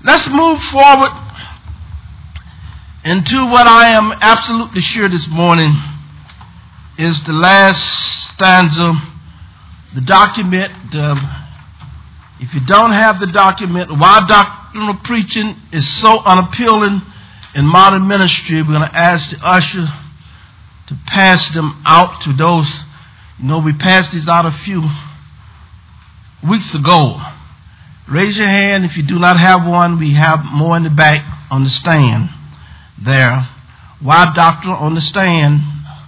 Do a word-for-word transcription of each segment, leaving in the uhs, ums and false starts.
Let's move forward into what I am absolutely sure this morning is the last stanza, the document. Uh, if you don't have the document, why doctrinal preaching is so unappealing in modern ministry, we're going to ask the usher to pass them out to those. You know, we passed these out a few weeks ago. Raise your hand if you do not have one. We have more in the back on the stand there. Why doctrine on the stand?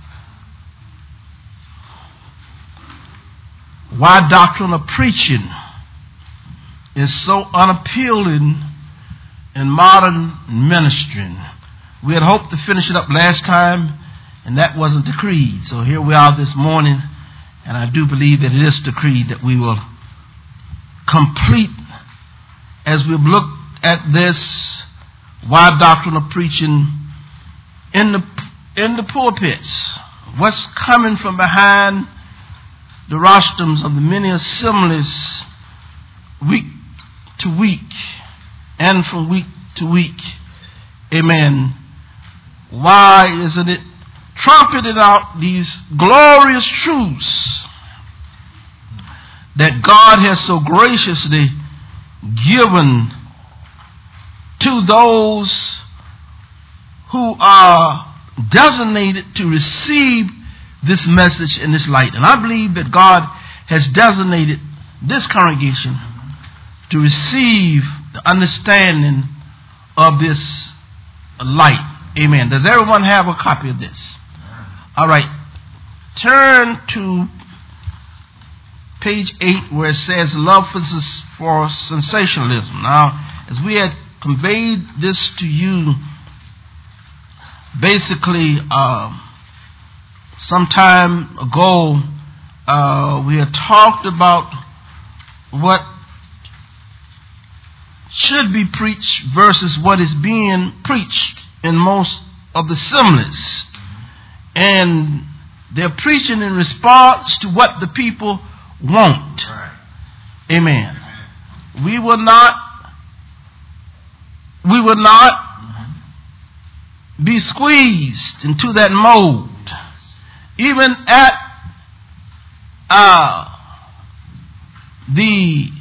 Why doctrine of preaching is so unappealing in modern ministry. We had hoped to finish it up last time, and that wasn't the creed. So here we are this morning, and I do believe that it is the creed that we will complete as we've looked at this. Why doctrine of preaching in the in the pulpits? What's coming from behind the rostrums of the many assemblies week to week and from week to week? Amen. Why isn't it trumpeted out these glorious truths that God has so graciously given to those who are designated to receive this message in this light? And I believe that God has designated this congregation to receive the understanding of this light. Amen. Does everyone have a copy of this? All right. Turn to page eight where it says love for sensationalism. Now, as we had conveyed this to you basically uh, some time ago, uh, we had talked about what should be preached versus what is being preached in most of the assemblies. And they're preaching in response to what the people want. Right. Amen. Amen. We will not we will not mm-hmm. be squeezed into that mold. Even at uh, the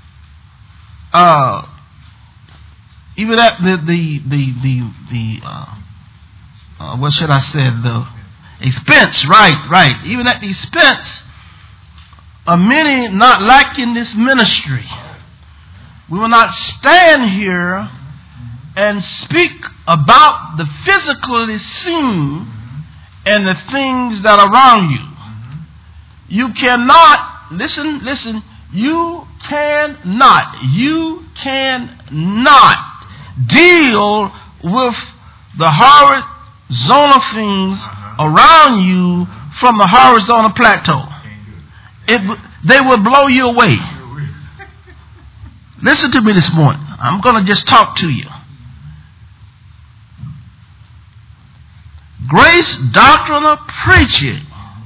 uh, even at the the the the, the uh, uh, what should I say, the expense, right, right. Even at the expense of many not liking this ministry, we will not stand here and speak about the physically seen and the things that are around you. You cannot, listen, listen, you cannot, you cannot deal with the horizontal things around you from the horizontal plateau. It, they will blow you away. Listen to me this morning. I'm going to just talk to you. Grace doctrinal preaching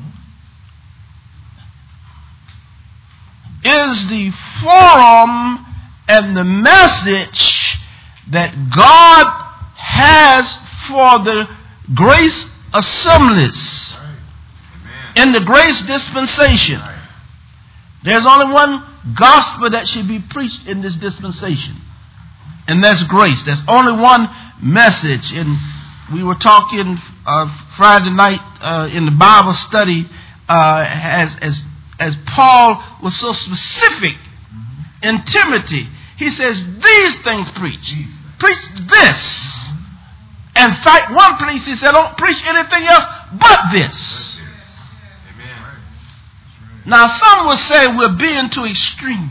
is the forum and the message that God has for the grace assemblies in the grace dispensation. There's only one gospel that should be preached in this dispensation, and that's grace. There's only one message. And we were talking uh, Friday night uh, in the Bible study uh, as as as Paul was so specific in Timothy. He says, these things preach. Preach this. In fact, one place he said, don't preach anything else but this. Amen. Now, some will say we're being too extreme.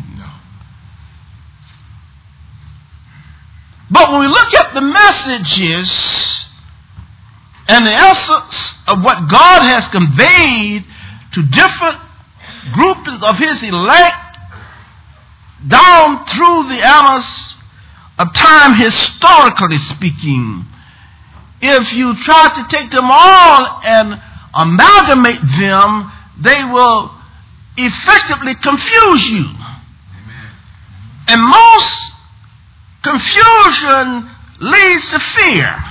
But when we look at the messages and the essence of what God has conveyed to different groups of his elect down through the annals of time, historically speaking, if you try to take them all and amalgamate them, they will effectively confuse you. Amen. And most Confusion leads to fear.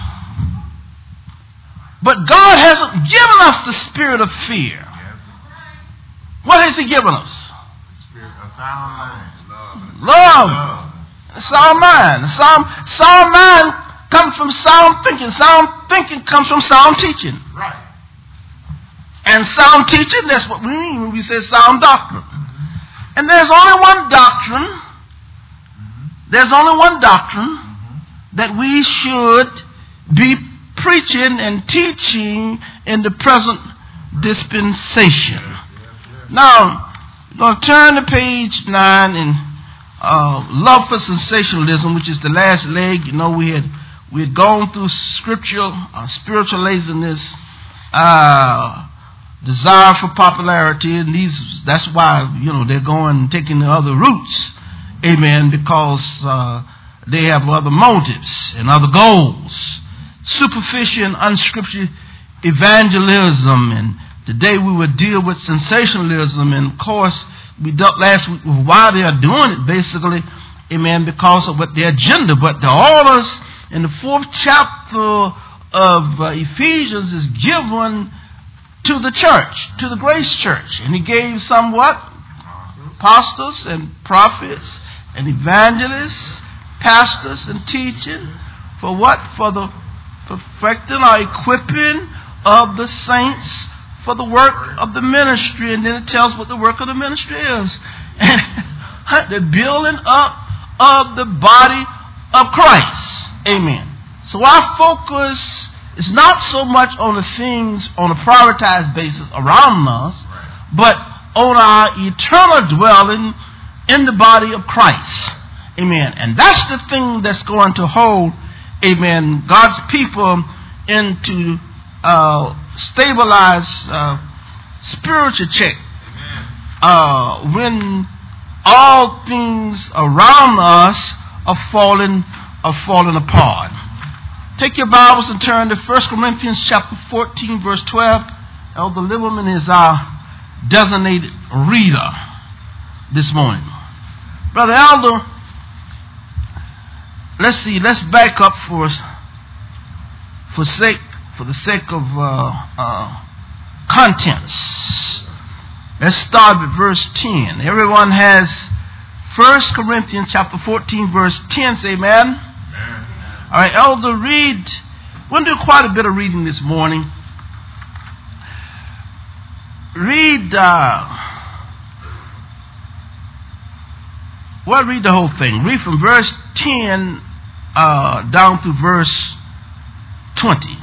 But God hasn't given us the spirit of fear. What has He given us? Spirit of sound mind. Love. Love. Sound mind. Sound, sound mind comes from sound thinking. Sound thinking comes from sound teaching. Right. And sound teaching, that's what we mean when we say sound doctrine. Mm-hmm. And there's only one doctrine. Mm-hmm. There's only one doctrine mm-hmm. that we should be preaching and teaching in the present dispensation. Yes, yes, yes. Now, we're going to turn to page nine in uh, love for sensationalism, which is the last leg. You know, we had we had gone through scriptural, uh, spiritual laziness, uh, desire for popularity, and these. That's why you know they're going taking the other routes, amen, because uh, they have other motives and other goals. Superficial and unscriptural evangelism, and today we will deal with sensationalism. And of course, we dealt last week with why they are doing it, basically, amen, because of what their agenda. But the orders in the fourth chapter of uh, Ephesians is given to the church, to the Grace Church, and He gave some what? Apostles and prophets and evangelists, pastors and teaching, for what? For the perfecting or equipping of the saints for the work of the ministry. And then it tells what the work of the ministry is. And the building up of the body of Christ. Amen. So our focus is not so much on the things on a prioritized basis around us, but on our eternal dwelling in the body of Christ. Amen. And that's the thing that's going to hold, amen, God's people into uh, stabilized uh, spiritual check. Uh, when all things around us are falling are falling apart. Take your Bibles and turn to First Corinthians chapter fourteen, verse twelve. Elder Lieberman is our designated reader this morning. Brother Elder, let's see, let's back up for for sake for the sake of uh, uh, contents. Let's start with verse ten. Everyone has First Corinthians chapter fourteen, verse ten. Say amen. Amen. All right, Elder, read. We'll do quite a bit of reading this morning. Read. Uh, well, read the whole thing. Read from verse ten uh, down to verse twenty.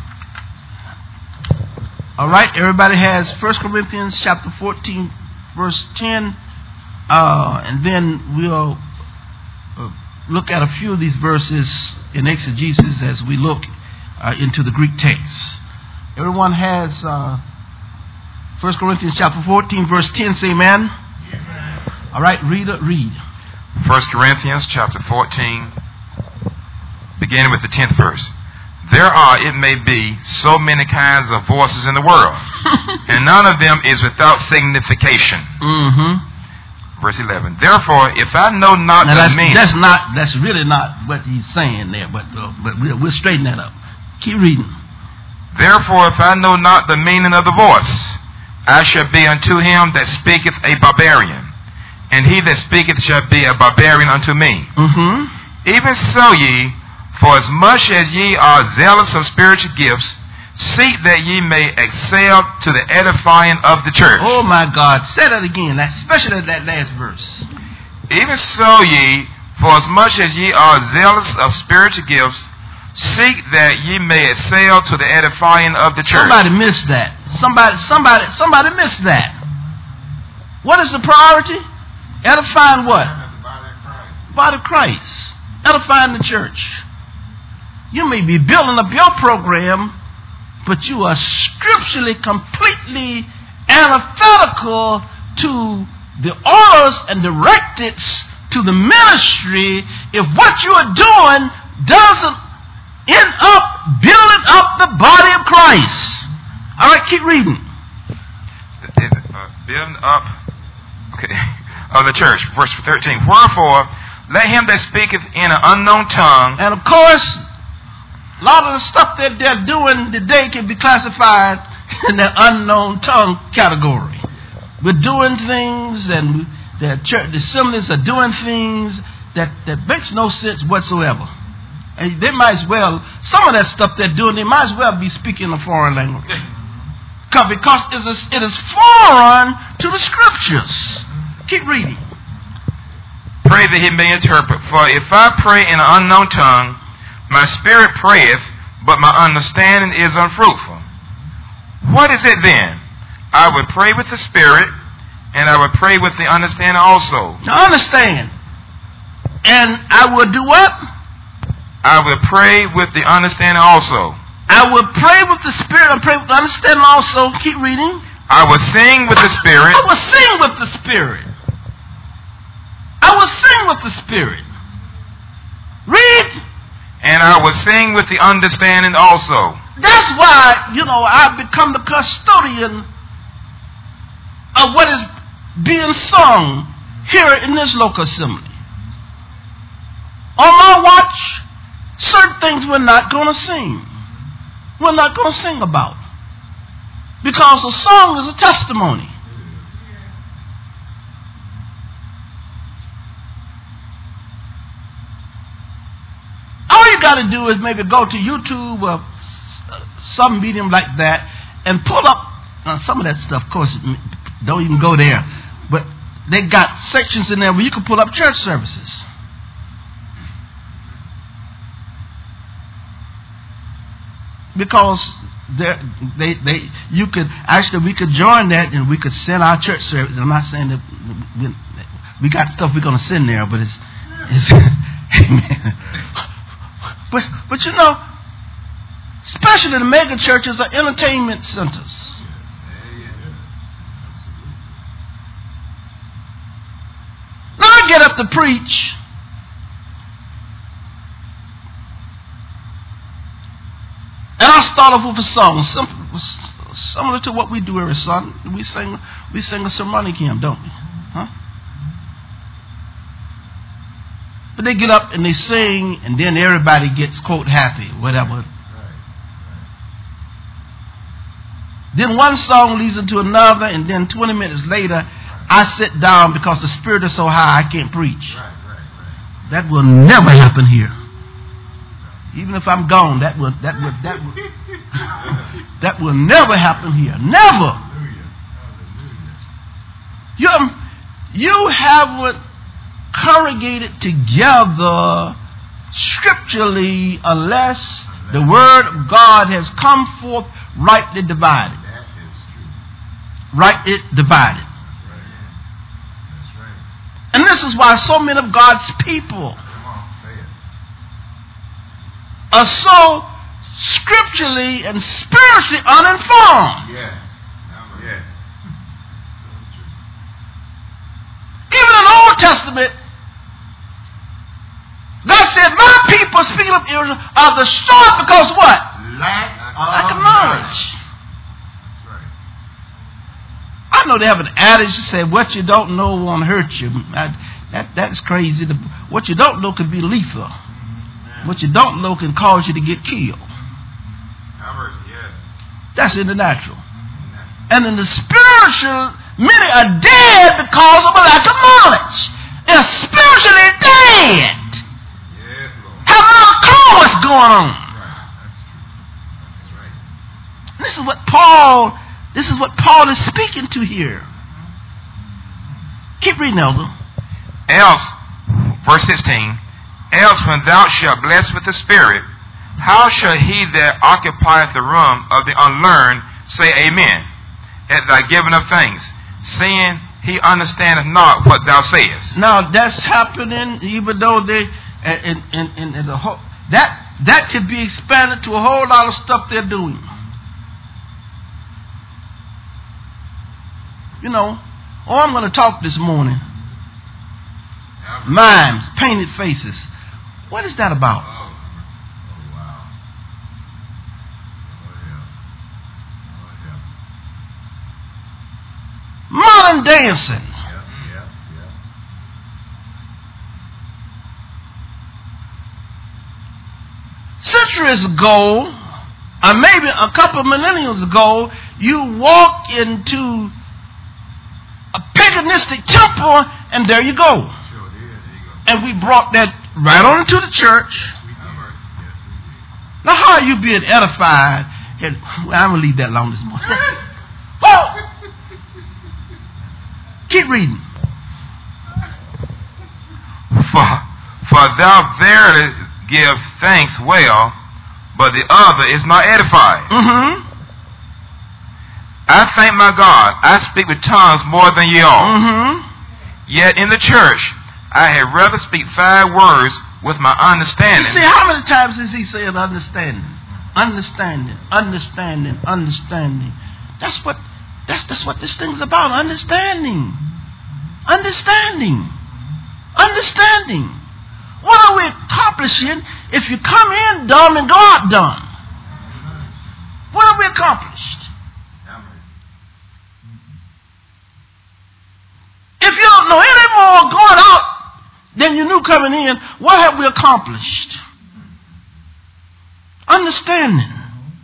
All right, everybody has First Corinthians chapter fourteen, verse ten, uh, and then we'll uh, look at a few of these verses in exegesis as we look uh, into the Greek text. Everyone has uh, First Corinthians chapter fourteen, verse ten. Say amen. Amen. All right, reader, read. First Corinthians chapter fourteen, beginning with the tenth verse. There are, it may be, so many kinds of voices in the world, and none of them is without signification. Mm-hmm. Verse eleven. Therefore, if I know not now the that's, meaning, that's not that's really not what he's saying there, but uh, but we'll, we'll straighten that up. Keep reading. Therefore, if I know not the meaning of the voice, I shall be unto him that speaketh a barbarian, and he that speaketh shall be a barbarian unto me. Mm-hmm. Even so, ye. For as much as ye are zealous of spiritual gifts, seek that ye may excel to the edifying of the church. Oh my God, say that again, especially that last verse. Even so ye, for as much as ye are zealous of spiritual gifts, seek that ye may excel to the edifying of the church. Somebody missed that. Somebody, somebody, somebody missed that. What is the priority? Edifying what? The body of Christ. Body of Christ. Edifying the church. You may be building up your program, but you are scripturally completely antithetical to the orders and directives to the ministry if what you are doing doesn't end up building up the body of Christ. All right, keep reading. Uh, building up, okay, of the church. Verse thirteen. Wherefore, Let him that speaketh in an unknown tongue. And of course, a lot of the stuff that they're doing today can be classified in the unknown tongue category. We're doing things, and the church, the assemblies are doing things that, that makes no sense whatsoever. And they might as well, some of that stuff they're doing, they might as well be speaking a foreign language. Because it is, it is foreign to the scriptures. Keep reading. Pray that he may interpret. For if I pray in an unknown tongue, my spirit prayeth, but my understanding is unfruitful. What is it then? I would pray with the spirit, and I would pray with the understanding also. Now understand. And I would do what? I would pray with the understanding also. I would pray with the spirit and pray with the understanding also. Keep reading. I would sing with the spirit. I would sing with the spirit. I would sing with the spirit. Read. And I would sing with the understanding also. That's why, you know, I've become the custodian of what is being sung here in this local assembly. On my watch, certain things we're not going to sing. We're not going to sing about. Because a song is a testimony. All you got to do is maybe go to YouTube or some medium like that and pull up uh, some of that stuff. Of course, don't even go there. But they got sections in there where you can pull up church services. Because they, they, you could actually, we could join that and we could send our church service. I'm not saying that we, we got stuff we're going to send there, but it's, it's amen. But, but you know, especially the mega churches are entertainment centers. Now I get up to preach. And I start off with a song, simple, similar to what we do every Sunday. We sing, we sing a sermonic hymn, don't we? Huh? But they get up and they sing, and then everybody gets, quote, happy, whatever. Right. Right. Then one song leads into another, and then twenty minutes later, I sit down because the spirit is so high I can't preach. Right, right, right. That will never happen here. Even if I'm gone, that will that will that will that will never happen here. Never. You you haven't congregated together scripturally unless the word of God has come forth rightly divided. That is true. Rightly divided. That's right. That's right. And this is why so many of God's people Come on, say it. are so scripturally and spiritually uninformed. Yes. Yes. Even in the Old Testament, God said, my people, speaking of Israel, are destroyed because what? Lack of, Lack of knowledge. That's right. I know they have an adage that says, what you don't know won't hurt you. I, that, that's crazy. The, what you don't know can be lethal. What you don't know can cause you to get killed. Yes. That's in the natural. And in the spiritual, many are dead because of a lack of knowledge. They're spiritually dead. Yes, Lord. Have no clue what's going on. Right. That's true. That's right. This is what Paul, this is what Paul is speaking to here. Keep reading, Elder. Else, verse sixteen, else when thou shalt bless with the Spirit, how shall he that occupieth the room of the unlearned say amen at thy giving of thanks, seeing he understandeth not what thou sayest? Now that's happening, even though they in in, in, in the whole that that could be expanded to a whole lot of stuff they're doing. You know, oh, I'm going to talk this morning. Mimes, painted faces. What is that about? Oh, oh wow. Oh, yeah. Oh, yeah. Modern dancing. Yep, yep, yep. centuries ago, or maybe a couple of millenniums ago, you walk into a paganistic temple, and there you go. Sure did. There you go. And we brought that right on into the church. Yes, we did. Now, how are you being edified? And well, I'm going to leave that alone this morning. Whoa! Keep reading. For, for thou verily give thanks well, but the other is not edified. Mm-hmm. I thank my God, I speak with tongues more than ye all. Mm-hmm. Yet in the church, I had rather speak five words with my You understanding. see, how many times is he saying understanding? Understanding, understanding, understanding. That's what that's that's what this thing's about. Understanding. Understanding. Understanding. What are we accomplishing if you come in dumb and go out dumb? What have we accomplished? If you don't know any more going out than you knew coming in, what have we accomplished? Understanding.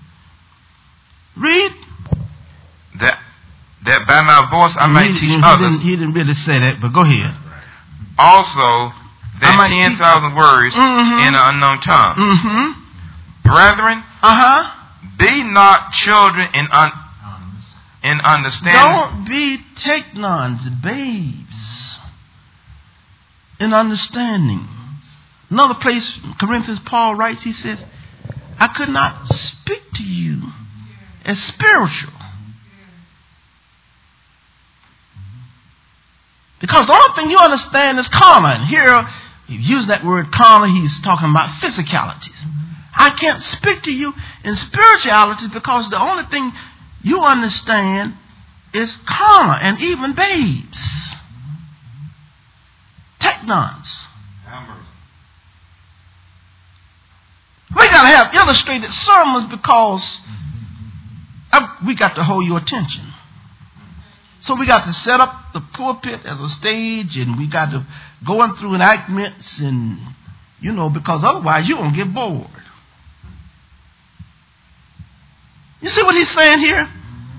Read. That that by my voice I might he, teach he others. Didn't, he didn't really say that, but go ahead. Also, I that might ten teach- thousand words Mhm. in an unknown tongue. Mm-hmm. Brethren, Uh-huh. be not children in un, in understanding. Don't be take-nons, babes, in understanding. Another place, Corinthians, Paul writes, he says, I could not speak to you as spiritual. Because the only thing you understand is carnal. And here, he used that word carnal, he's talking about physicalities. I can't speak to you in spirituality because the only thing you understand is carnal, and even babes. Technons. We got to have illustrated sermons because I, we got to hold your attention. So we got to set up the pulpit as a stage, and we got to go in through enactments, and you know, because otherwise you're going to get bored. You see what he's saying here?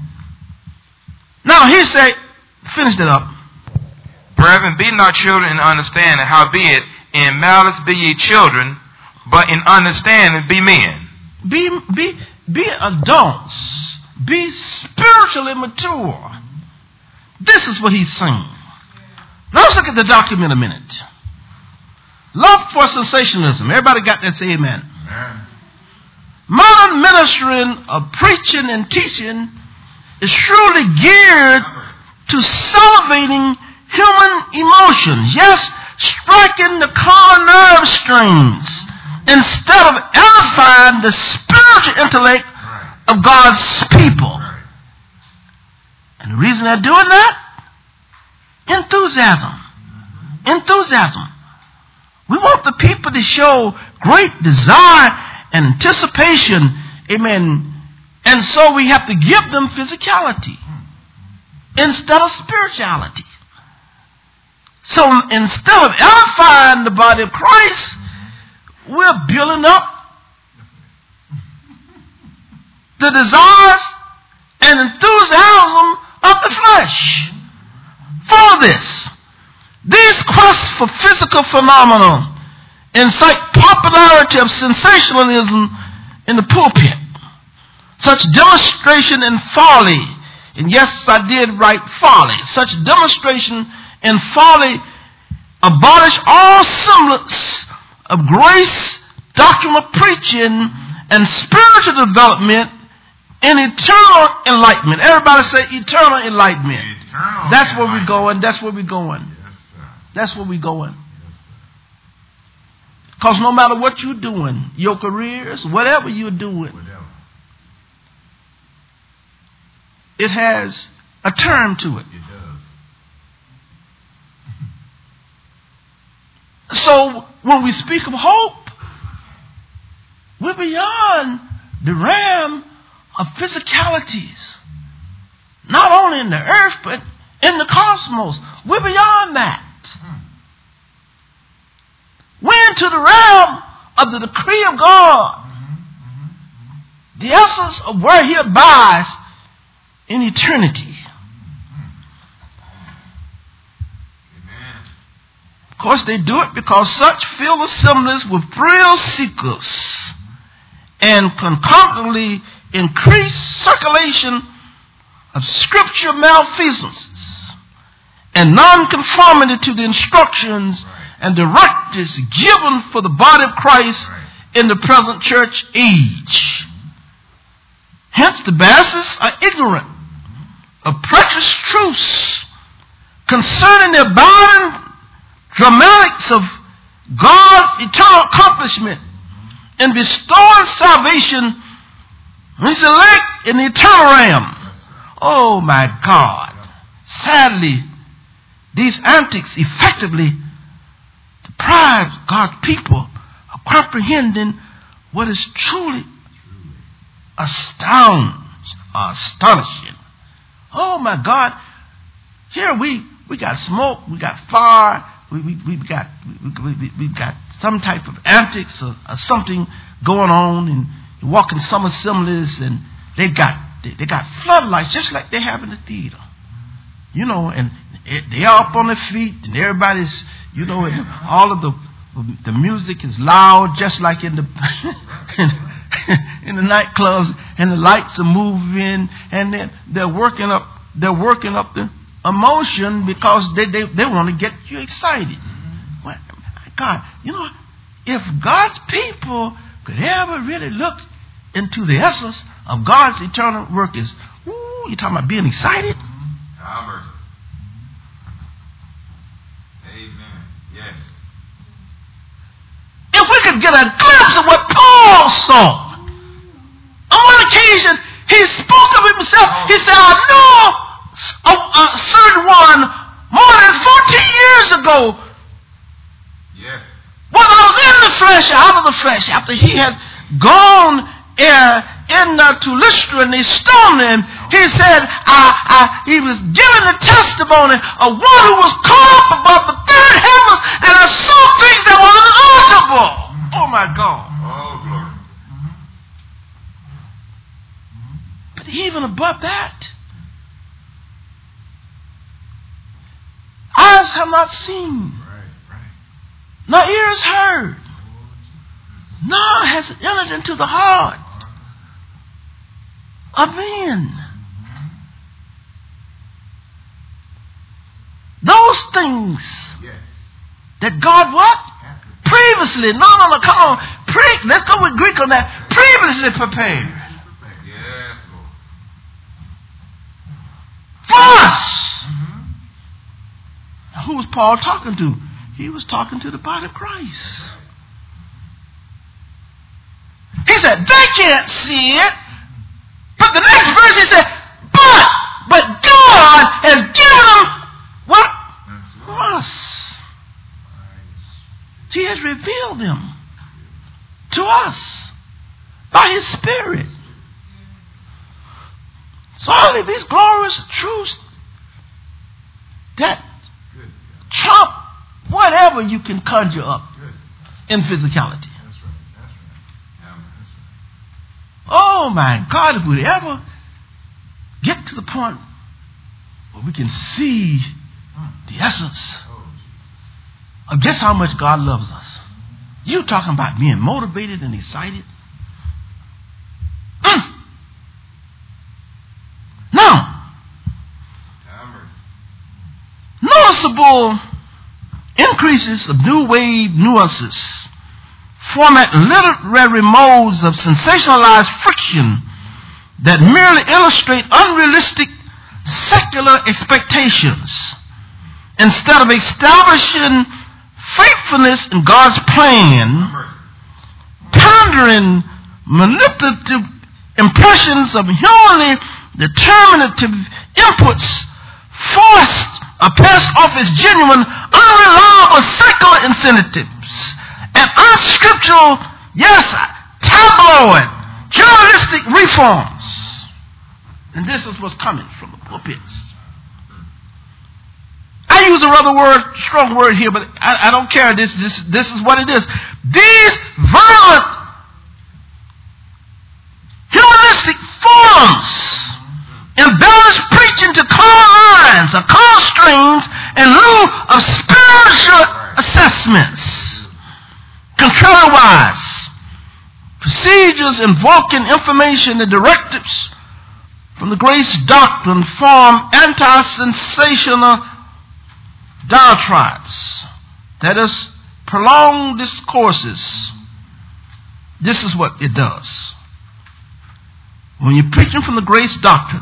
Now he said, finish it up. Brethren, be not children in understanding, howbeit in malice be ye children, but in understanding be men. Be be be adults. Be spiritually mature. This is what he's saying. Now let's look at the document a minute. Love for sensationalism. Everybody got that? Say amen. Amen. Modern ministering of preaching and teaching is surely geared to salivating human emotions. Yes, striking the common nerve strings instead of edifying the spiritual intellect of God's people. And the reason they're doing that? Enthusiasm. Enthusiasm. We want the people to show great desire and anticipation. Amen. And so we have to give them physicality instead of spirituality. So instead of edifying the body of Christ, we're building up the desires and enthusiasm of the flesh. For this, these quests for physical phenomena incite popularity of sensationalism in the pulpit. Such demonstration and folly, and yes, I did write folly, such demonstration and folly abolish all semblance of grace, doctrinal preaching, and spiritual development in eternal enlightenment. Everybody say eternal enlightenment. Eternal That's where we're enlightenment. going. That's where we're going. Yes, sir. That's where we're going. Yes, sir. Because no matter what you're doing, your careers, whatever you're doing, Whatever. it has a term to it. It does. So when we speak of hope, we're beyond the realm of physicalities. Not only in the earth, but in the cosmos. We're beyond that. We're into the realm of the decree of God. the essence of where he abides in eternity. Of course, they do it because such fill assemblies with thrill seekers and concurrently increase circulation of scripture malfeasances and nonconformity to the instructions and directives given for the body of Christ in the present church age. Hence, the Baptists are ignorant of precious truths concerning the abiding dramatics of God's eternal accomplishment in bestowing salvation when His elect in the eternal realm. Oh my God. Sadly, these antics effectively deprive God's people of comprehending what is truly astounds or astonishing. Oh my God. Here we, we got smoke, we got fire, we, we, we've got we, we, we've got some type of antics or, or something going on, and you walk in some assemblies and they've got they, they got floodlights just like they have in the theater. You know, and it, they're up on their feet and everybody's, you know, and all of the the music is loud just like in the in, in the nightclubs, and the lights are moving, and they're, they're working up they're working up the emotion because they, they, they want to get you excited. Well, God, you know, if God's people could ever really look into the essence of God's eternal work is, ooh, you're talking about being excited? Amen. Yes. If we could get a glimpse of what Paul saw. On one occasion, he spoke of himself. He said, I know a, a certain one more than fourteen years ago. Yes. Whether I was in the flesh or out of the flesh, after he had gone uh, in uh, to Lystra and they stoned him, he said, I, I, he was giving the testimony of one who was caught up above the third heavens, and I saw things that were unimaginable. Oh my God. Oh, glory. But even above that, eyes have not seen, Right, right. nor ears heard, nor has it entered into the heart of men. Those things Yes. that God what? Previously, no, no, no, come on. Pre- let's go with Greek on that. Previously prepared Yes, Lord. for us. Now, who was Paul talking to? He was talking to the body of Christ. He said, they can't see it. But the next verse he said, but, but God has given them what? Us. He has revealed them to us by His Spirit. So all of these glorious truths that trump whatever you can conjure up in physicality. Oh my God, if we ever get to the point where we can see the essence of just how much God loves us. You talking about being motivated and excited? Mm. Now, noticeable increases of new wave nuances format literary modes of sensationalized friction that merely illustrate unrealistic secular expectations instead of establishing faithfulness in God's plan, pondering manipulative impressions of humanly determinative inputs forced or passed off as genuine, unreliable secular incentives and unscriptural, yes, tabloid, journalistic reforms. And this is what's coming from the pulpits. I use a rather word, strong word here, but I, I don't care. This, this, this is what it is. These violent human guidelines or constraints in lieu of spiritual assessments. Contrariwise, procedures invoking information and directives from the grace doctrine form anti-sensational diatribes. That is, prolonged discourses. This is what it does. When you're preaching from the grace doctrine,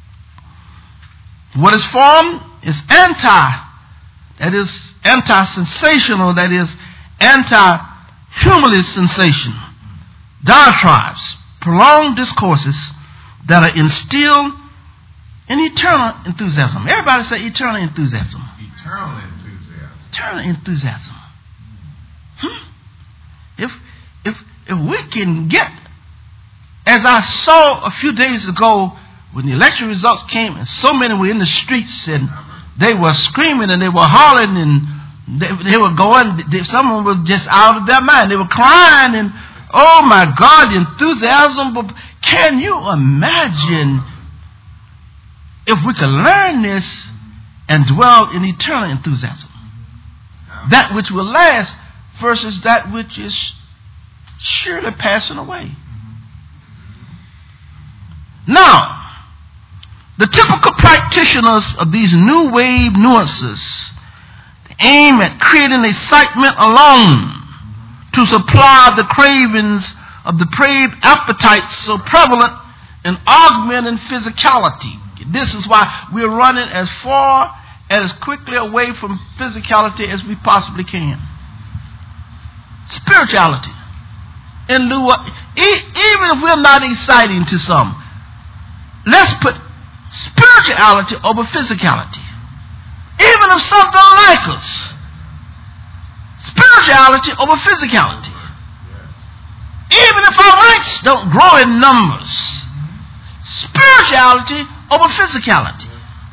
what is formed is anti, that is anti-sensational, that is anti-humanist sensation. Diatribes, prolonged discourses that are instilled in eternal enthusiasm. Everybody say eternal enthusiasm. Eternal enthusiasm. Eternal enthusiasm. Hmm? If if if we can get, as I saw a few days ago when the election results came and so many were in the streets and they were screaming and they were hollering and they, they were going, they, someone was just out of their mind. They were crying and, oh my God, the enthusiasm. But can you imagine if we could learn this and dwell in eternal enthusiasm? That which will last versus that which is surely passing away. Now, the typical practitioners of these new wave nuances aim at creating excitement alone to supply the cravings of depraved appetites so prevalent in augmenting physicality. This is why we're running as far and as quickly away from physicality as we possibly can. Spirituality. In lieu of, e- even if we're not exciting to some, let's put spirituality over physicality. Even if some don't like us, spirituality over physicality. Even if our ranks don't grow in numbers, spirituality over physicality.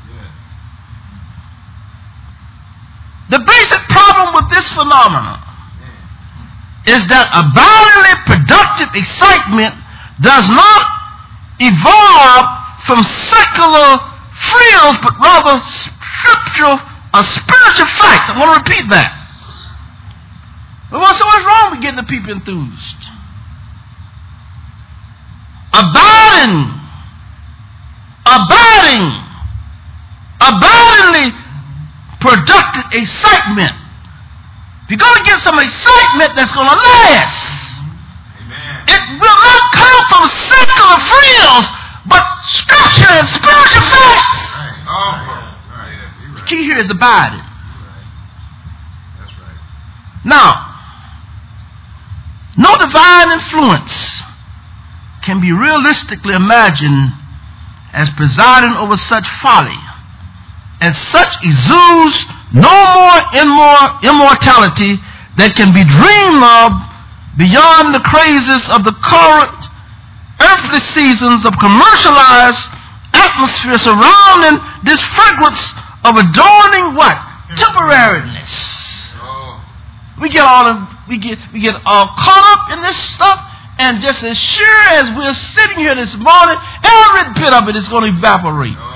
The basic problem with this phenomenon is that abidingly productive excitement does not evolve from secular frills, but rather scriptural or spiritual facts. I want to repeat that. But what's, what's wrong with getting the people enthused? Abiding, abiding, abidingly productive excitement. If you're going to get some excitement that's going to last, amen, it will not come from secular frills, but scripture and spiritual facts. Right. Oh, right. Yeah, right. The key here is abiding. Right. That's right. Now, no divine influence can be realistically imagined as presiding over such folly, as such exudes no more immor- immortality that can be dreamed of beyond the crazes of the current earthly seasons of commercialized atmosphere surrounding this fragrance of adorning what? Temporariness. Oh. We get all of, we get we get all caught up in this stuff, and just as sure as we're sitting here this morning, every bit of it is going to evaporate. Oh.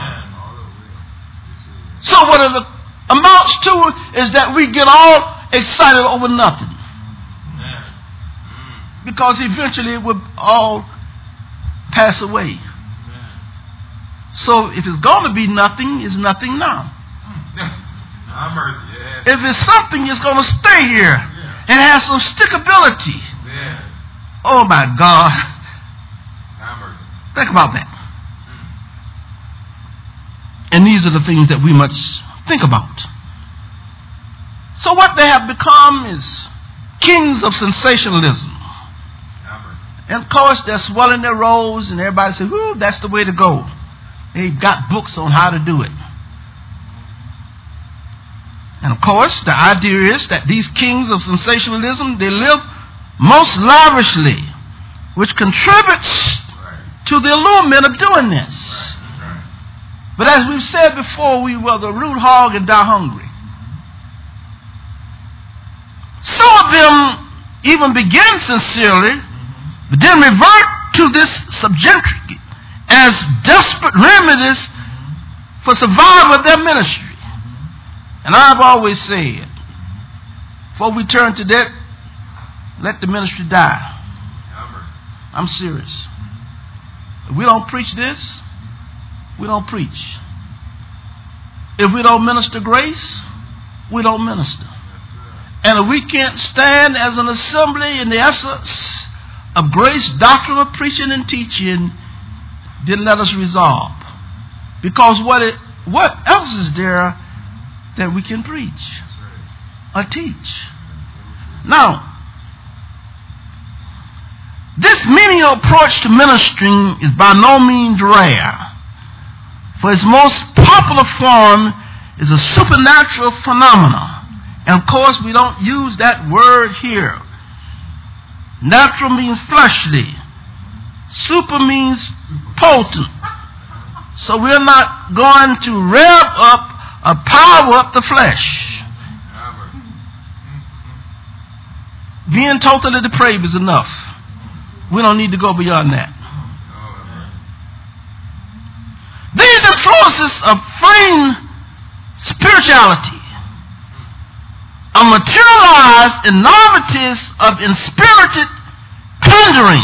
So what it amounts to is that we get all excited over nothing. Because eventually it will all pass away. So if it's going to be nothing, it's nothing now. If it's something, it's going to stay here and has some stickability. Oh my God. Think about that. And these are the things that we must think about. So what they have become is kings of sensationalism. And of course they're swelling their rolls and everybody says, ooh, that's the way to go. They've got books on how to do it. And of course the idea is that these kings of sensationalism, they live most lavishly, which contributes to the allurement of doing this. But as we've said before, we will the root hog and die hungry. Some of them even begin sincerely, but then revert to this subjective as desperate remedies for survival of their ministry. And I've always said, before we turn to that, let the ministry die. I'm serious. If we don't preach this, we don't preach. If we don't minister grace, we don't minister. And if we can't stand as an assembly in the essence of grace, doctrinal preaching and teaching, then let us resolve. Because what it, what else is there that we can preach or teach? Now, this menial approach to ministering is by no means rare, for its most popular form is a supernatural phenomenon. And of course, we don't use that word here. Natural means fleshly. Super means potent. So we're not going to rev up or power up the flesh. Being totally depraved is enough. We don't need to go beyond that. These influences of frame spirituality are materialized in novelties of inspirited plundering.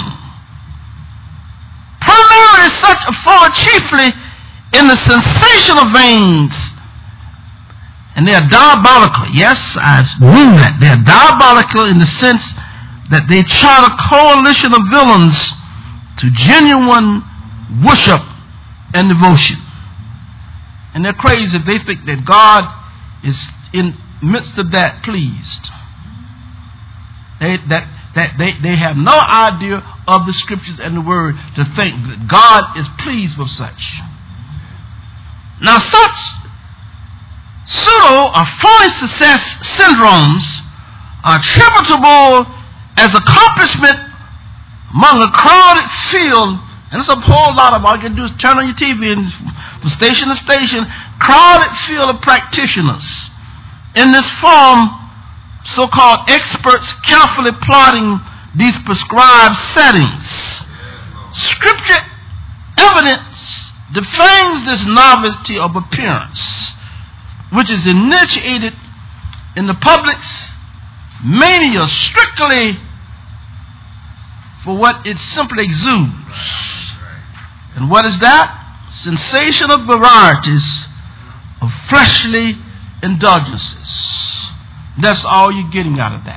Primarily such afford chiefly in the sensational veins. And they are diabolical. Yes, I mean that. They are diabolical in the sense that they chart a coalition of villains to genuine worship and devotion. And they're crazy if they think that God is in the midst of that pleased. They, that, that they, they have no idea of the scriptures and the word to think that God is pleased with such. Now such pseudo or phony success syndromes are attributable as accomplishment among a crowded field. And there's a whole lot of all you can do is turn on your T V and from station to station, crowded field of practitioners. In this form, so-called experts carefully plotting these prescribed settings. Scripture evidence defames this novelty of appearance, which is initiated in the public's mania strictly for what it simply exudes. And what is that? Sensational varieties of fleshly indulgences. That's all you're getting out of that.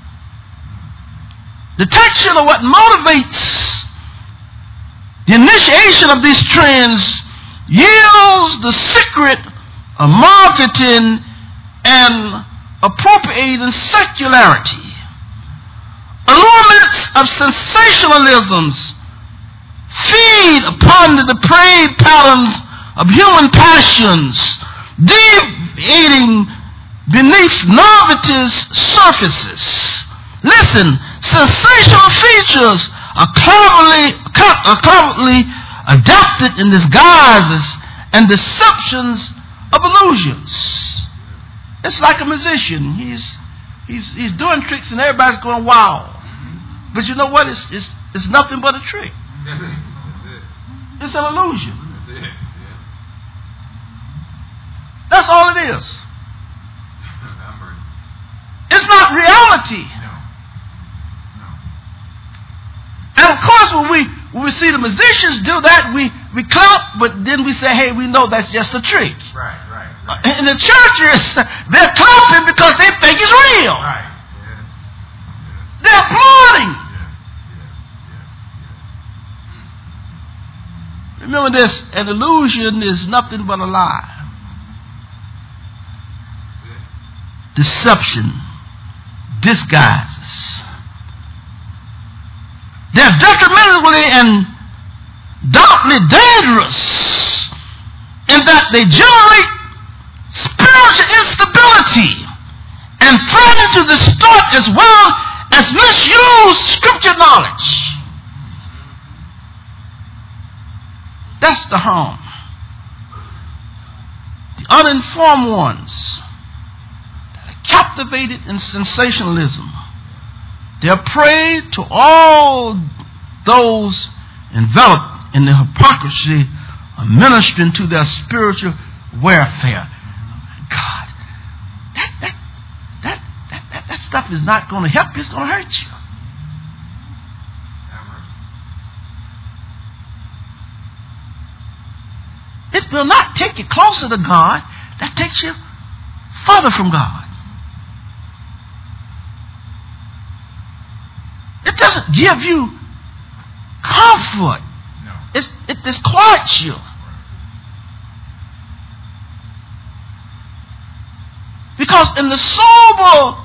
Detection of what motivates the initiation of these trends yields the secret of marketing and appropriating secularity. Allurements of sensationalisms feed upon the depraved patterns of human passions, deviating beneath novelty's surfaces. Listen, sensational features are cleverly, are cleverly adapted in disguises and deceptions of illusions. It's like a musician. He's he's he's doing tricks and everybody's going wow. But you know what? It's it's it's nothing but a trick. It's an illusion. That's all it is. It's not reality. And of course, when we when we see the musicians do that, we, we clap, but then we say, hey, we know that's just a trick. Right, right, right. In the churches, they're clapping because they think it's real. Right. Yes. Yes. They're applauding. Yes. Yes. Yes. Yes. Remember this, an illusion is nothing but a lie. Deception, disguises. They're detrimentally and doubly dangerous in that they generate spiritual instability and threaten to distort as well as misuse scripture knowledge. That's the harm. The uninformed ones that are captivated in sensationalism, they're prey to all those enveloped in the hypocrisy are ministering to their spiritual welfare. God, that that that that that, that stuff is not going to help you. It's going to hurt you. It will not take you closer to God. That takes you further from God. It doesn't give you comfort. No. It's, it disquiets you. Because in the sober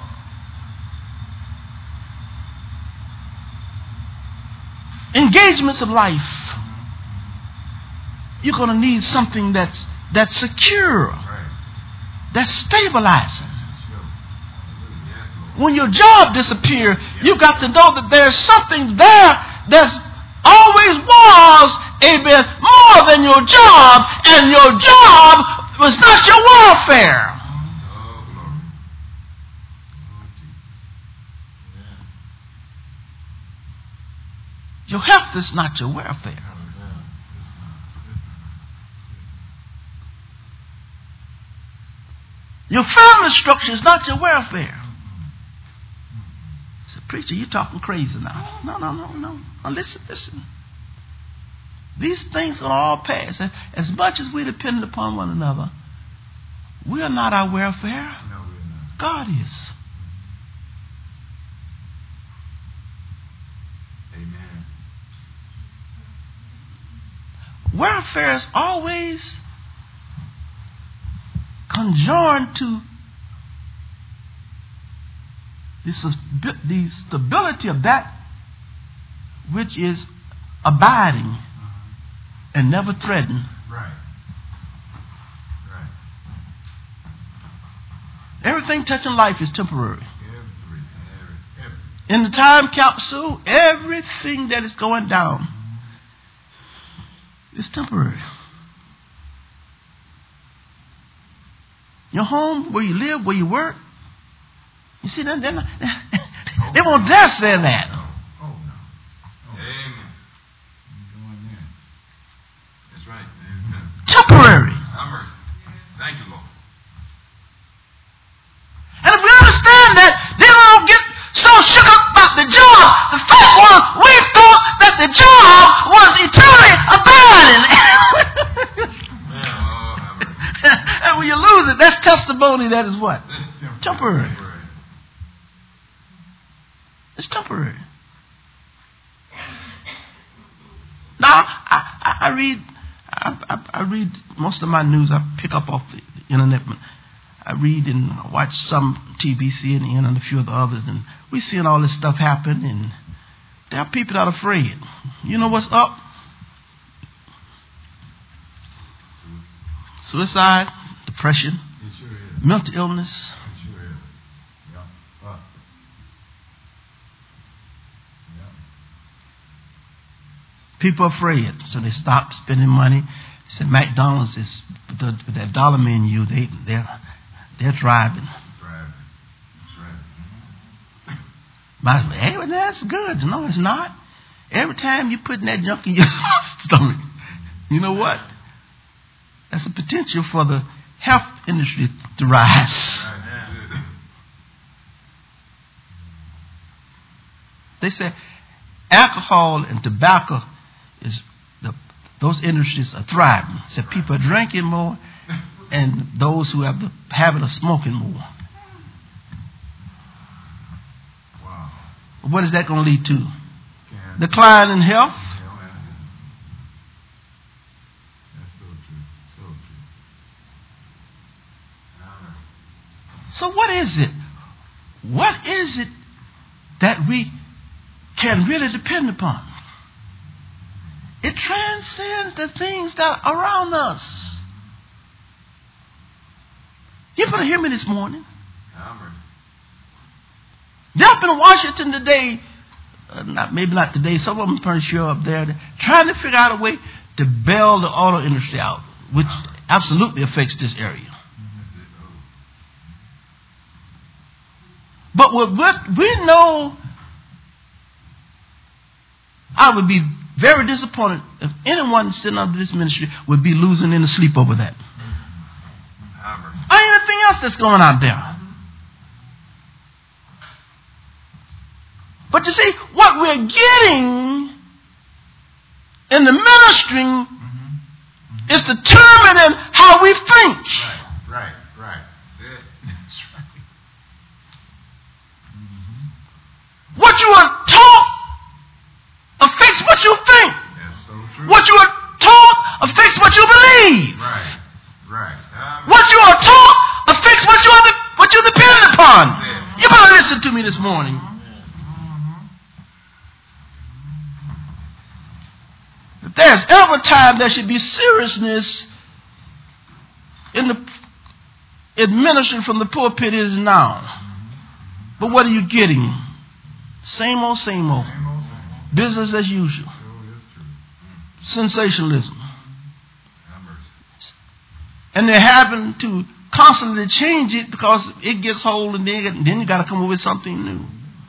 engagements of life, you're going to need something that's that's secure, Right. that's stabilizing. Sure. Yes, Lord. When your job disappears, you got to know that there's something there that's always was, amen, more than your job, and your job was not your welfare. Oh, glory. Oh, Jesus. Yeah. Your health is not your welfare. Oh, it's not. It's not. It's not. Your family structure is not your welfare. So, preacher, you're talking crazy now. No, no, no, no. Now listen, listen. These things will all pass. As much as we depend upon one another, we are not our welfare. No, we're not. God is. Amen. Welfare is always conjoined to the, sub- the stability of that which is abiding and never threatened. Right. Right. Everything touching life is temporary. Every, every, every. In the time capsule, everything that is going down is temporary. Your home, where you live, where you work, you see, they're not, they won't dare say that. No. Oh, no. Oh. Amen. You're going there. That's right. Amen. Temporary. Have mercy. Thank you, Lord. And if we understand that, then we don't get so shook up about the job. The fact was, we thought that the job was eternally abiding. Man, oh, have mercy. And when you lose it, that's testimony that is what? That's Temporary. temporary. It's temporary. Now, I, I, I read I, I, I read most of my news I pick up off the internet. But I read and watch some T V, C N N, and a few of the others, and we seeing all this stuff happen, and there are people that are afraid. You know what's up? Suicide, depression, It sure is. mental illness. It sure is. Yeah. Uh. Yeah. People are afraid, so they stop spending money. Say McDonald's is the, that dollar menu. They they're they're driving. Driving. That's right. But hey, well, that's good. No, it's not. Every time you put that junk in your stomach, you know what? That's a potential for the health industry to rise. Right now. They say alcohol and tobacco is the those industries are thriving. So people are drinking more, and those who have the habit of smoking more. Wow. What is that going to lead to? Can't. Decline in health. Hell, man. That's so true. So true. All right. So what is it? What is it that we can really depend upon? It transcends the things that are around us. You better hear me this morning. I'm ready. They're up in Washington today, uh, not maybe not today, some of them pretty sure up there, trying to figure out a way to bail the auto industry out, which absolutely affects this area. But what, what we know I would be very disappointed if anyone sitting under this ministry would be losing any sleep over that. Or anything else that's going out there. But you see, what we're getting in the ministering mm-hmm. Mm-hmm. is determining how we think. Right, right, right. That's it. That's right. Mm-hmm. What you are taught affects what you think. That's so true. What you are taught affects what you believe. Right, right. Um, what you are taught affects what you are the, what you depend upon. Yeah. You better listen to me this morning. If there's ever time there should be seriousness in the administration from the pulpit, it is now. But what are you getting? Same old, same old. Same old, same old. Business as usual. Sensationalism. And they're having to constantly change it because it gets old, and then, then you got to come up with something new.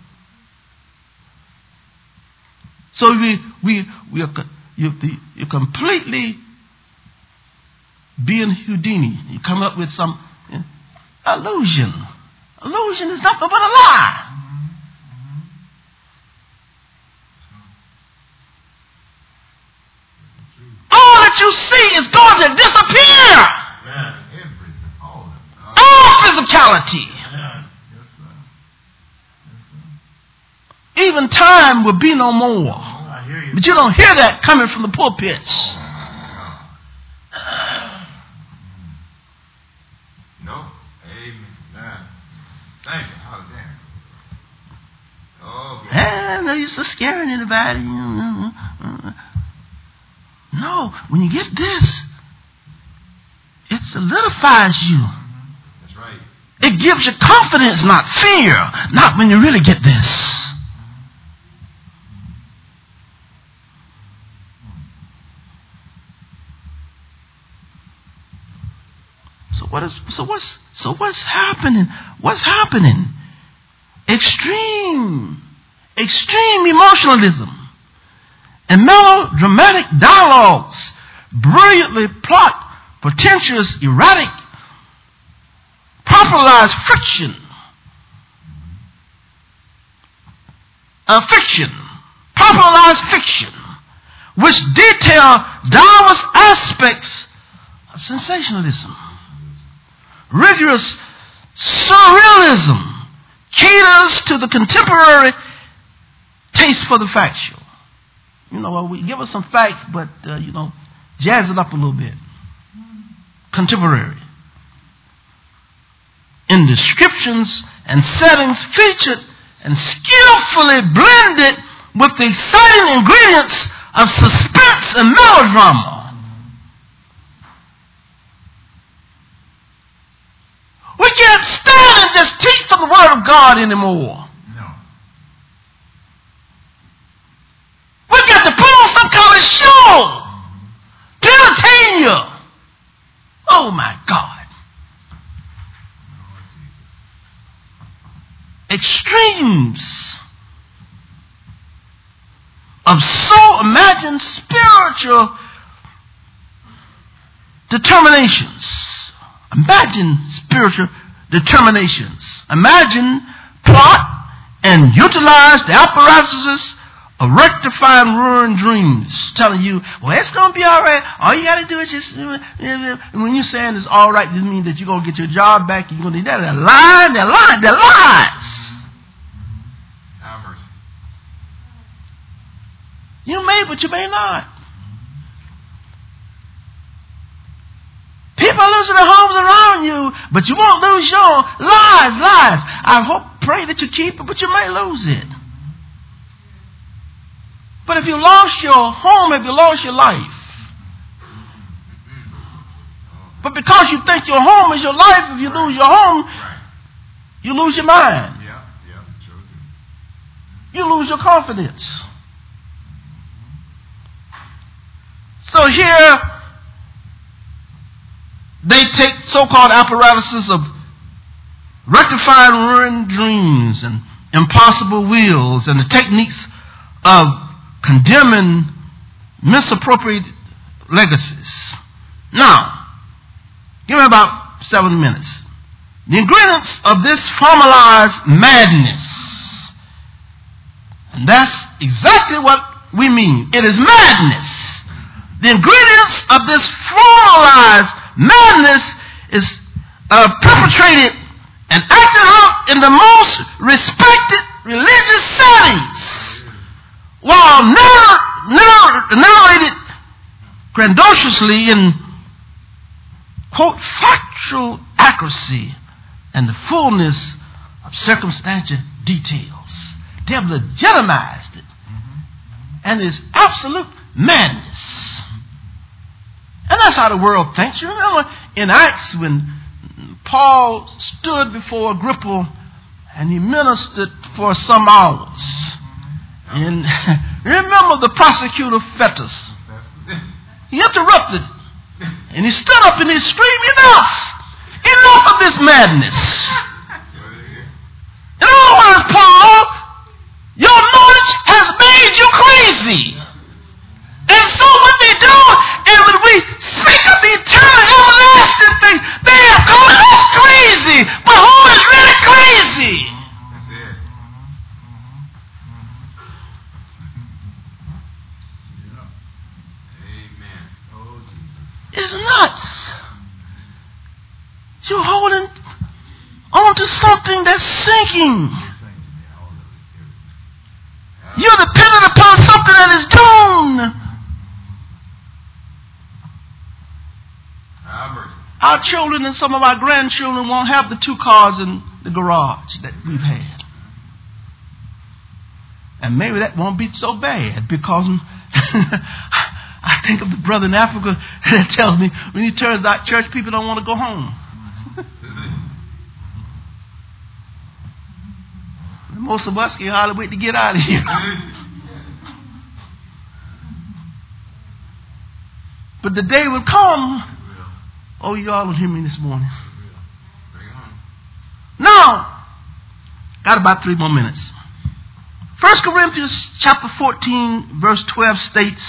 So we we we are you you completely being Houdini. You come up with some you know, illusion. Illusion is nothing but a lie. All that you see is going to disappear. Yeah, everything, all of it. All physicality. Yeah. Yes, sir. Yes, sir. Even time will be no more. Oh, I hear you. But you don't hear that coming from the pulpits. No. Amen. Thank you. Oh, damn. Oh, God. And no, you're so scaring anybody. No, when you get this, it solidifies you. That's right. It gives you confidence, not fear. Not when you really get this. So what is? So what's? So what's happening? What's happening? Extreme, extreme emotionalism and melodramatic dialogues, brilliantly plot, pretentious, erratic, popularized friction, uh, fiction, popularized fiction, which detail diverse aspects of sensationalism. Rigorous surrealism caters to the contemporary taste for the factual. You know, we give us some facts, but, uh, you know, jazz it up a little bit. Contemporary. In descriptions and settings featured and skillfully blended with the exciting ingredients of suspense and melodrama. We can't stand and just teach from the Word of God anymore. No. We've got to put on some kind of show to entertain you. Oh my God. Extremes of so imagined spiritual determinations. Imagine spiritual determinations. Imagine, plot, and utilize the apparatuses of rectifying ruined dreams. Telling you, well, it's going to be all right. All you got to do is just, when you're saying it's all right, this means that you're going to get your job back. You're going to do that. They're lying. They're lying. They're lies. You may, but you may not. People are losing their homes around you, but you won't lose your own. Lies, lies. I hope, pray that you keep it, but you may lose it. But if you lost your home, if you lost your life, but because you think your home is your life, if you lose your home, you lose your mind. Yeah, yeah, sure do. You lose your confidence. So here, they take so-called apparatuses of rectifying ruined dreams and impossible wills and the techniques of condemning misappropriated legacies. Now, give me about seven minutes. The ingredients of this formalized madness, and that's exactly what we mean. It is madness. The ingredients of this formalized madness is uh, perpetrated and acted out in the most respected religious settings, while narr- narr- narrated grandiosely in, quote, factual accuracy and the fullness of circumstantial details. They have legitimized it, and it's absolute madness. And that's how the world thinks. You remember in Acts when Paul stood before Agrippa and he ministered for some hours. And remember the prosecutor Festus. He interrupted and he stood up and he screamed, enough! Enough of this madness. In other words, Paul, your knowledge has made you crazy. And so what they do is when we speak of the eternal everlasting thing, they have called us crazy. But who is really crazy? That's it. Amen. Oh, Jesus. It's nuts. You're holding on to something that's sinking. You're dependent upon something that is doomed. Our children and some of our grandchildren won't have the two cars in the garage that we've had. And maybe that won't be so bad because I think of the brother in Africa that tells me when he turns out church, people don't want to go home. Most of us can hardly wait to get out of here. But the day will come. Oh, y'all will hear me this morning. Now, got about three more minutes. First Corinthians chapter fourteen, verse twelve states,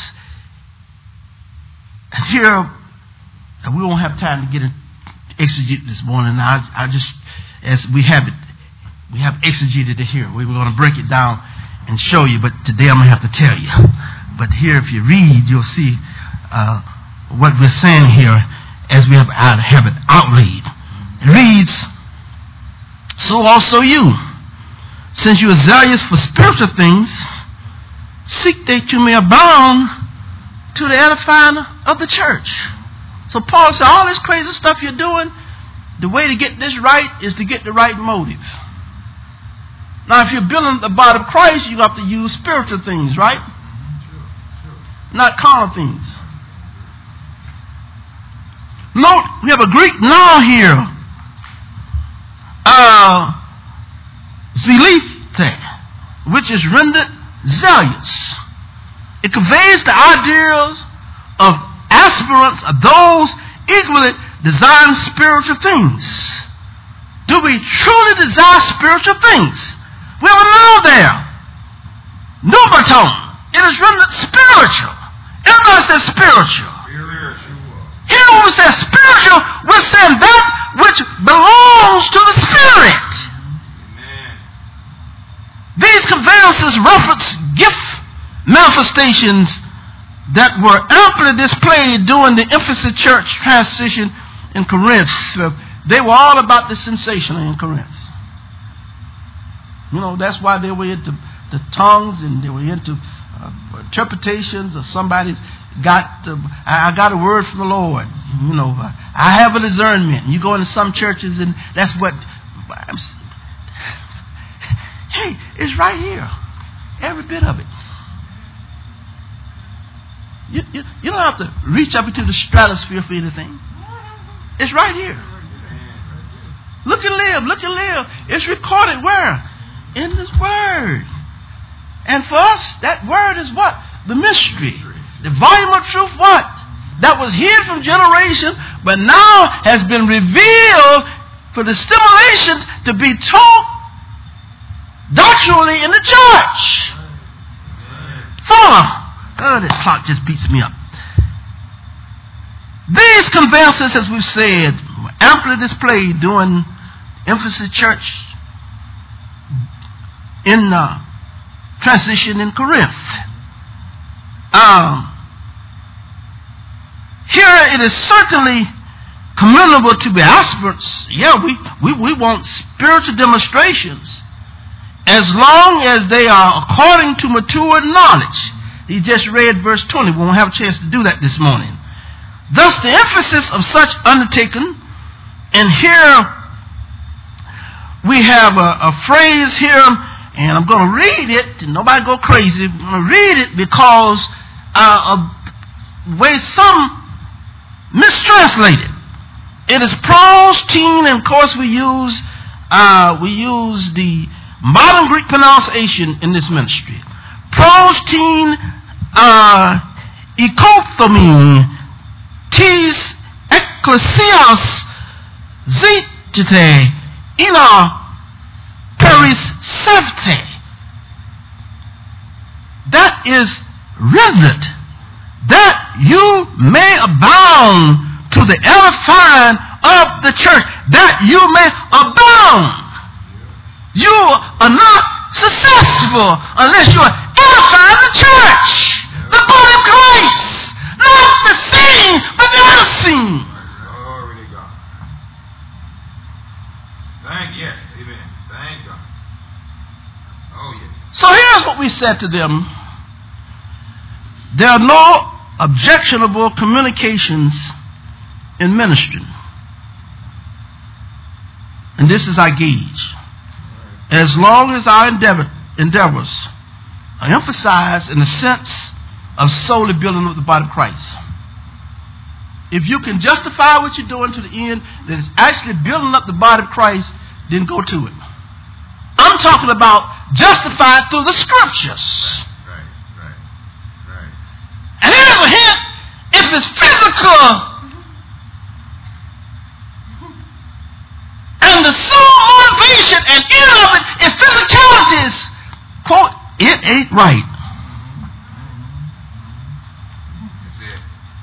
and here, and we won't have time to get into exegete this morning. I, I just, as we have it, we have exegeted it here. We were going to break it down and show you, but today I'm going to have to tell you. But here, if you read, you'll see uh, what we're saying here as we have, have it outlaid. It reads, so also you, since you are zealous for spiritual things, seek that you may abound to the edifying of the church. So Paul said, all this crazy stuff you're doing, the way to get this right is to get the right motive. Now, if you're building the body of Christ, you have to use spiritual things, right? Not carnal things. Note, we have a Greek noun here. Uh, zelethe, which is rendered zealous. It conveys the ideals of aspirants of those equally desire spiritual things. Do we truly desire spiritual things? We have a noun there. Nubaton. It is rendered spiritual. Everybody says spiritual. Here when we say spiritual, we're saying that which belongs to the Spirit. Amen. These conveyances reference gift manifestations that were amply displayed during the Ephesus church transition in Corinth. They were all about the sensational in Corinth. You know, that's why they were into the tongues and they were into uh, interpretations, or somebody got the, I got a word from the Lord. You know, I have a discernment. You go into some churches and that's what. I'm, hey, it's right here, every bit of it. You, you, you don't have to reach up into the stratosphere for anything. It's right here. Look and live. Look and live. It's recorded where? In this word. And for us, that word is what? The mystery. The volume of truth, what? That was hid from generation, but now has been revealed for the stimulation to be taught doctrinally in the church. For Boy, that clock just beats me up. These conveyances, as we've said, were amply displayed during Ephesus Church in uh, transition in Corinth. Um, here it is certainly commendable to be aspirants. Yeah, we, we, we want spiritual demonstrations as long as they are according to mature knowledge. He just read verse twenty. We won't have a chance to do that this morning. Thus the emphasis of such undertaking, and here we have a, a phrase here, and I'm going to read it, and nobody go crazy. I'm going to read it because uh, of the way some mistranslate it. It is prose, teen, and of course we use uh, we use the modern Greek pronunciation in this ministry. Prose, teen, uh, ekothomene, tis ecclesias zetite ina perisevte. That is rivet, that you may abound to the edifying of the church, that you may abound. You are not successful unless you are edifying the church, the body of Christ, not the seen, but the unseen. Glory to God. Thank yes, amen. Thank God. Oh yes. So here's what we said to them. There are no objectionable communications in ministry. And this is our gauge. As long as our endeavor, endeavors are emphasized in the sense of solely building up the body of Christ. If you can justify what you're doing to the end that it's actually building up the body of Christ, then go to it. I'm talking about justified through the scriptures. Right, right, right. And here's a hint. If it's physical and the sole motivation and end of it is physicalities, quote, it ain't right. That's it.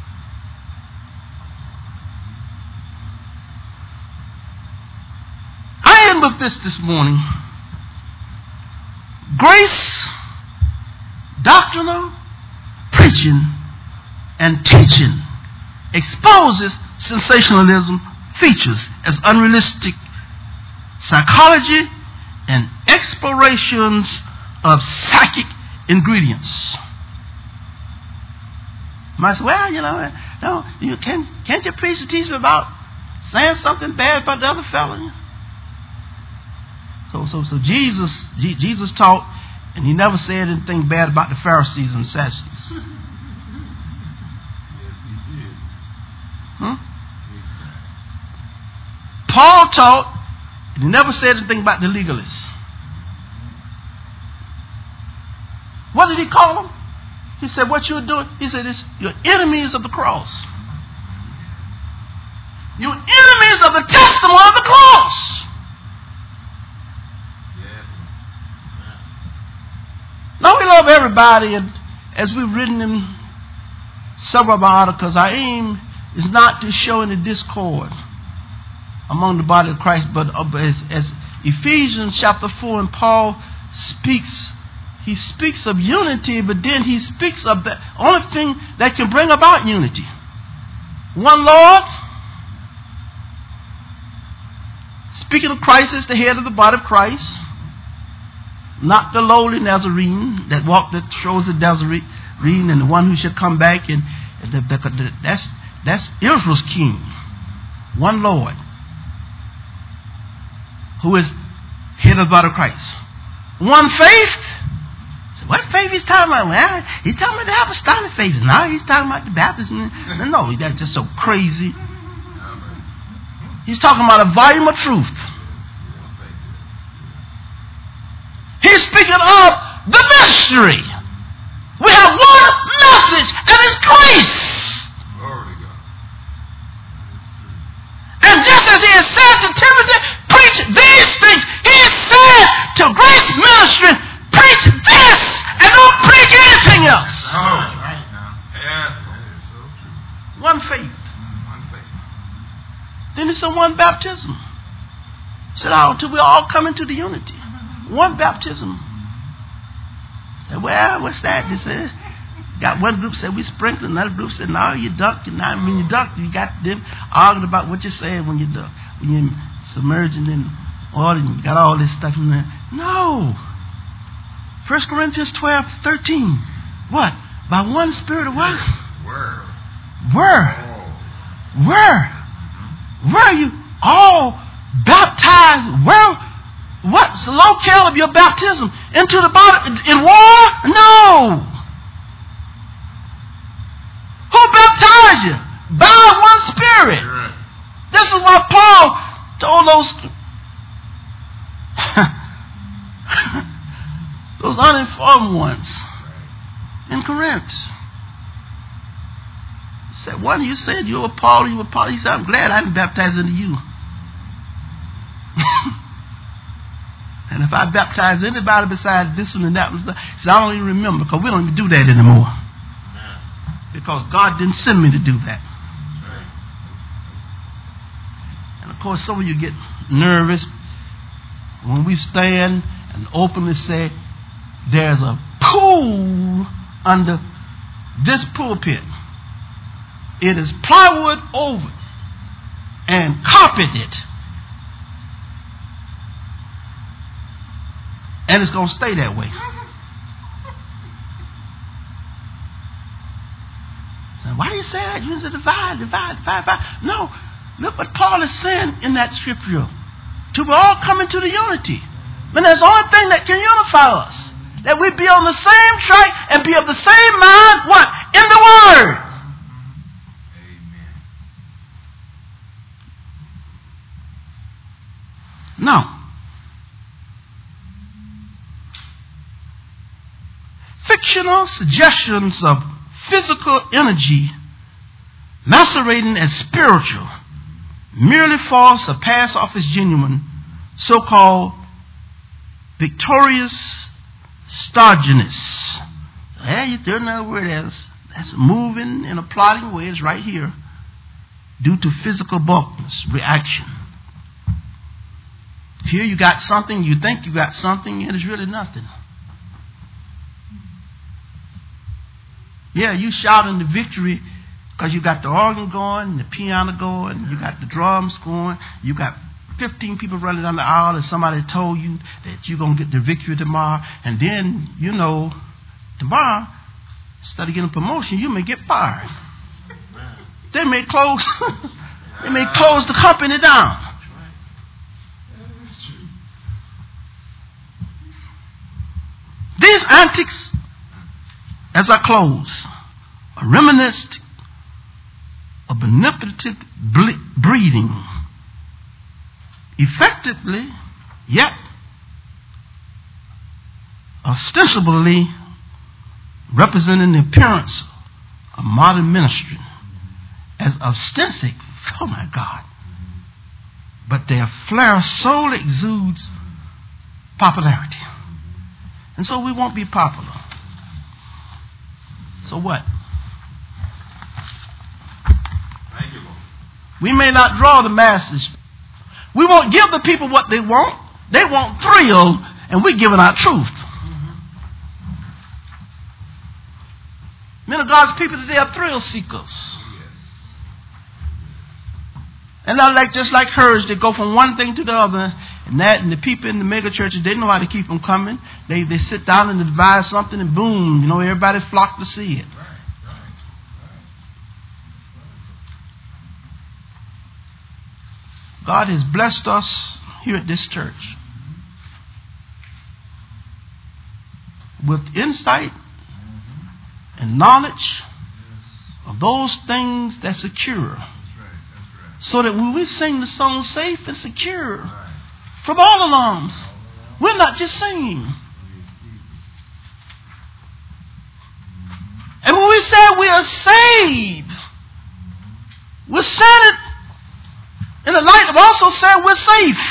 I end with this this morning. Grace, doctrinal, preaching, and teaching exposes sensationalism features as unrealistic psychology and explorations of psychic ingredients. Might say, well, you know, no, you can can't you preach and teach me about saying something bad about the other fellow? So, so, so Jesus, G- Jesus taught, and he never said anything bad about the Pharisees and Sadducees. Yes, he did. Hmm? Paul taught, and he never said anything about the legalists. What did he call them? He said, what you're doing, he said, it's you're enemies of the cross. You're enemies of the testimony of the cross. Yes. Now we love everybody, and as we've written in several of our articles, our aim is not to show any discord among the body of Christ, but as, as Ephesians chapter four and Paul speaks, he speaks of unity, but then he speaks of the only thing that can bring about unity. One Lord. Speaking of Christ as the head of the body of Christ, not the lowly Nazarene that walked the shores of Nazarene, and the one who should come back, and the, the, the, that's that's Israel's king. One Lord, who is head of the body of Christ. One faith. So what faith he's talking about? Well, he's talking about the apostolic faith. No, he's talking about the Baptist. No, no, that's just so crazy. He's talking about a volume of truth. He's speaking of the mystery. We have one message, and it's grace. Glory to God. And just as he has said to Timothy, preach these things, he said to Grace Ministry, preach this and don't preach anything else. Oh, right. Then he said one baptism. He said, oh, until we all come into the unity. One baptism. I said, well, what's that? They said, got one group said we sprinkled, another group said, no, you duck. And now when you duck, you got them arguing about what you said when you duck. When you're submerging in oil and you got all this stuff in there. No. First Corinthians twelve, thirteen. What? By one spirit of what? Where? Where? Where? Where are you all baptized? Where? What's the locale of your baptism? Into the body in war? No. Who baptized you? By one spirit. Right. This is what Paul told those those uninformed ones in Corinth. He said, one of you said you were Paul, you were Paul. He said, I'm glad I didn't baptize into you. And if I baptize anybody besides this one and that one, he said, I don't even remember because we don't even do that anymore. Because God didn't send me to do that. And of course, some of you get nervous when we stand and openly say, there's a pool under this pulpit. It is plywood over and carpeted. And it's going to stay that way. Why do you say that? You need to divide, divide, divide, divide. No. Look what Paul is saying in that scripture. To we all come into the unity. But there's the only thing that can unify us. That we be on the same track and be of the same mind. What? In the Word. Amen. Now, fictional suggestions of physical energy macerating as spiritual merely false or pass off as genuine, so-called victorious stodginess. Yeah, you don't know where it is. That's moving in a plotting way. It's right here. Due to physical bulkness, reaction. Here you got something, you think you got something, and it's really nothing. Yeah, you shouting the victory because you got the organ going, the piano going, you got the drums going, you got fifteen people running down the aisle, and somebody told you that you're going to get the victory tomorrow, and then, you know, tomorrow, instead of getting a promotion, you may get fired. They may close, they may close the company down. These antics, as I close, are reminiscent of manipulative ble- breeding, effectively, yet ostensibly representing the appearance of modern ministry as ostensive, oh my God, but their flair solely exudes popularity. And so we won't be popular. So what? Thank you, Lord. We may not draw the masses. We won't give the people what they want. They want thrill, and we're giving out truth. Mm-hmm. Many of God's people today are thrill seekers. And not like just like hers, they go from one thing to the other, and that, and the people in the mega churches, they know how to keep them coming. They they sit down and devise something, and boom, you know, everybody flock to see it. Right, right, right. God has blessed us here at this church with insight and knowledge of those things that secure. So that when we sing the song safe and secure right. from all alarms, we're not just singing. And when we say we are saved, we're saying it in the light of also saying we're safe.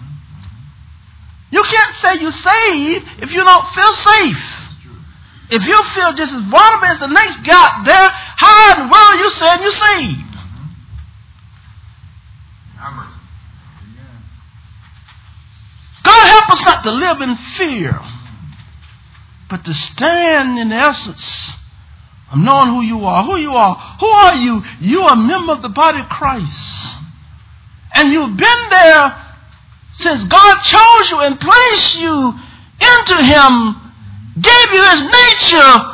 You can't say you're saved if you don't feel safe. If you feel just as vulnerable as the next guy there, how in the world are you saying you're saved? God help us not to live in fear, but to stand in the essence of knowing who you are. Who you are. Who are you? You are a member of the body of Christ. And you've been there since God chose you and placed you into Him, gave you His nature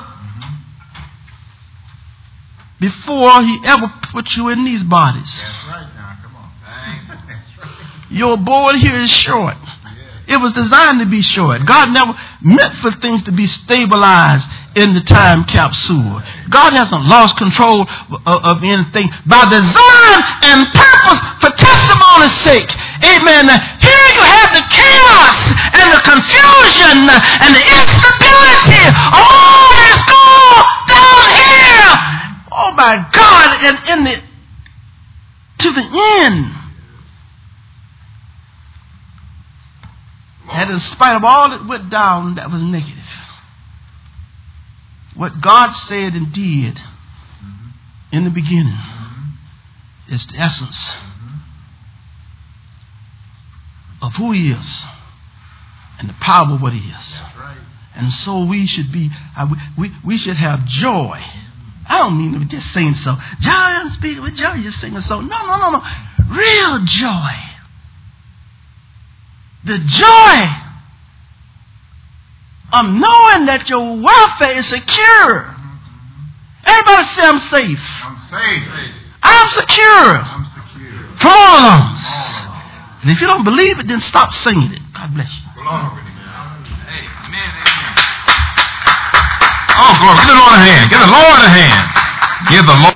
before He ever put you in these bodies. That's right now. Come on. That's right. Your board here is short. It was designed to be short. God never meant for things to be stabilized in the time capsule. God hasn't lost control of, of anything by design and purpose for testimony's sake. Amen. Here you have the chaos and the confusion and the instability. All is gone down here. Oh my God. And in the to the end. And in spite of all that went down that was negative, what God said and did mm-hmm. in the beginning mm-hmm. is the essence mm-hmm. of who He is and the power of what He is. That's right. And so we should be, uh, we, we should have joy. I don't mean to just sing so. Joy, I'm speaking with joy, you're singing so. No, no, no, no. Real joy. The joy of knowing that your welfare is secure. Everybody say, I'm safe. I'm safe. I'm secure. I'm secure. From all alarms. And if you don't believe it, then stop singing it. God bless you. Glory to God. Amen. Amen. Oh, glory. Give the Lord a hand. Give the Lord a hand. Give the Lord.